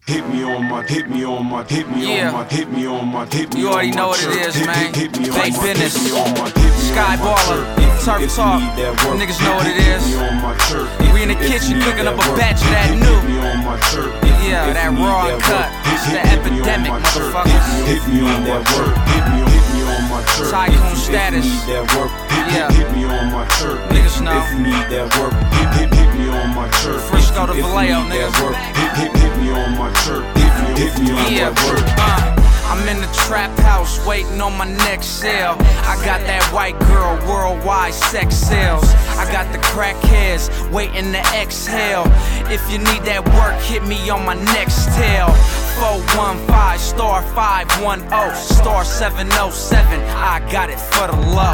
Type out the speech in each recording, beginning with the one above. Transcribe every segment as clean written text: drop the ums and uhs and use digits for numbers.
Hit me on my, hit me on my, hit me on my, hit me on my, hit me on my. You already know what it is, man. Fake business, Skyballer, Turf Talk. Niggas know what it is. We in the kitchen cooking up a batch of that new. Yeah, that raw and cut. It's the epidemic, motherfuckers. Hit me on that work. Hit me on my church. Tycoon status. Yeah. Niggas know. If you need that work, hit me on my church. Frisco to Vallejo, niggas. Hit me on my church. Hit me on that work. I'm in the trap house waiting on my next sale. I got that white girl worldwide sex sales. I got the crackheads waiting to exhale. If you need that work, hit me on my next tail. 415*510 *707. I got it for the low.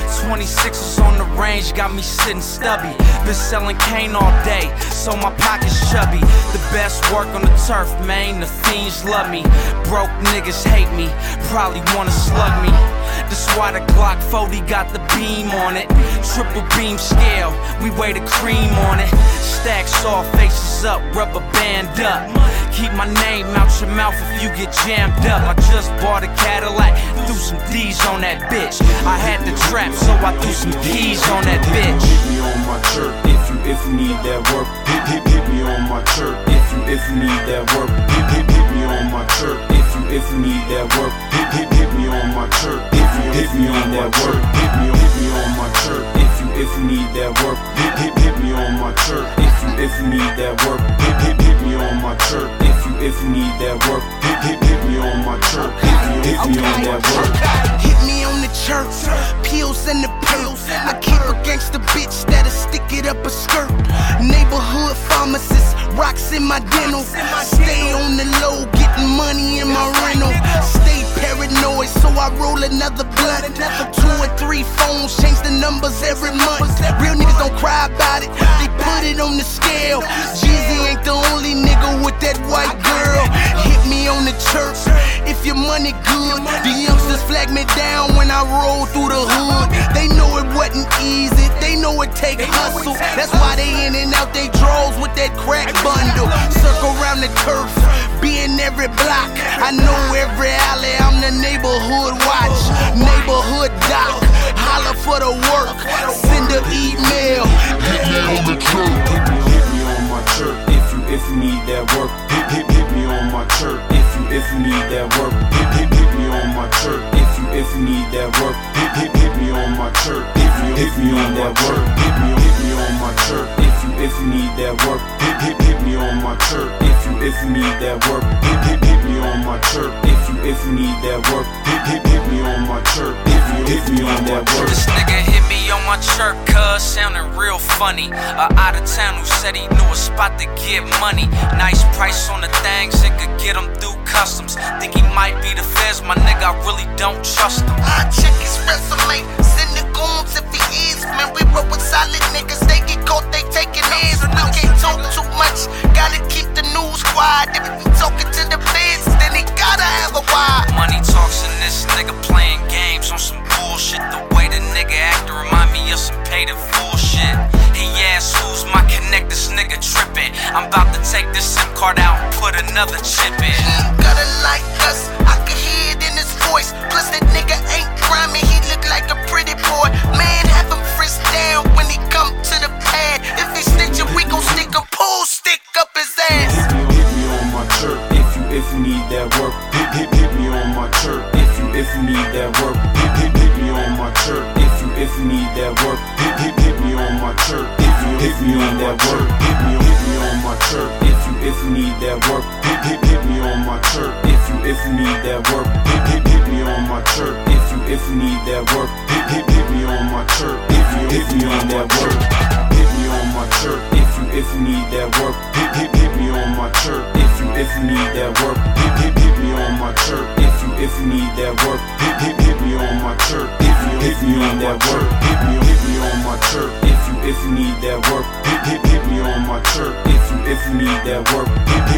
26s on the range, got me sitting stubby. Been selling cane all day, so my pocket's chubby. The best work on the turf, man, the fiends love me. Broke niggas hate me, probably wanna slug me. That's why the Glock 40 got the beam on it. Triple beam scale, we weigh the cream on it. Stacks off, faces up, rubber band up. Keep my name out your mouth if you get jammed up. I just bought a Cadillac, threw some D's on that bitch. I had the trap, so I threw some D's on that bitch. Hit me on my church if you need that work. Hit me on my church if you need that work. Hit me on my church if you need that work. Hit me on my church if you need that work. Hit me on my church if you need that work. Hit me on my church if you need that work. Hit me on my church if you need that work. Hit me on my church if you need that work. Hit me on the church, pills and the pills. I keep a gangsta bitch that'll stick it up a skirt. Neighborhood pharmacist, rocks in my dental. Stay on the low, getting money in my rental. Stay paranoid, so I roll another blunt. 2 or 3 phones, change the numbers every month. Real niggas don't cry about it, they put it on the scale. Jeezy ain't the only nigga with that white girl. Hit me on the church if your money good. The youngsters flag me down when I roll through the hood. They know it wasn't easy, they know it take hustle. That's why they in and out they draws with that crack bundle. Circle around the turf, be in every block. I know every alley, I'm the neighborhood watch. Neighborhood doc, holler for the work, send an email. Hit me on the church. Hit me on my church if you need that work. Hit me on my church if you need that work. Hit me on my church if you need that work. Hit me on my church if you need that work. Hit me on my church if you need that work. Hit me on my church if you need that work. Hit me on my church if you need that work. Hit me on my church if you need that work. This nigga hit me on my chirp, cuz sounding real funny. Out of town who said he knew a spot to get money. Nice price on the things, it could get him through customs. Think he might be the feds, my nigga, I really don't trust him. I check his resume, send the goons if he is. Man, we roll with solid niggas, they get caught, they taking his. We can't talk too much, gotta keep the news quiet. If he talking to the feds, then he gotta have a why. Money talks and this nigga playing games on some bullshit. The way the nigga act to remind me of some paid in full shit. He asked who's my connect, this nigga trippin'. I'm about to take this SIM card out and put another chip in. He ain't gotta like us, I can hear it in his voice. Plus that nigga ain't grimy, he look like a pretty boy. Man, have him frisked down when he come to the pad. If he snitchin', we gon' stick a pool stick up his ass. Hit me on my church if you need that work. Hit me on my church if you need that work. Hit me on my church if you need that work. Hit me on my church if you need that work. Hit me on my church if you need that work. Hit me on my church if you need that work. Hit me on my church if you need that work. Hit me on my church if you need that work. Hit me on my church if you need that work. Hit me on my church if you need that work. Hit me on my church if you need that work. Hit me on my church if you need that work. Hit me on my church if you need that work. Hit me on my church if you need that work.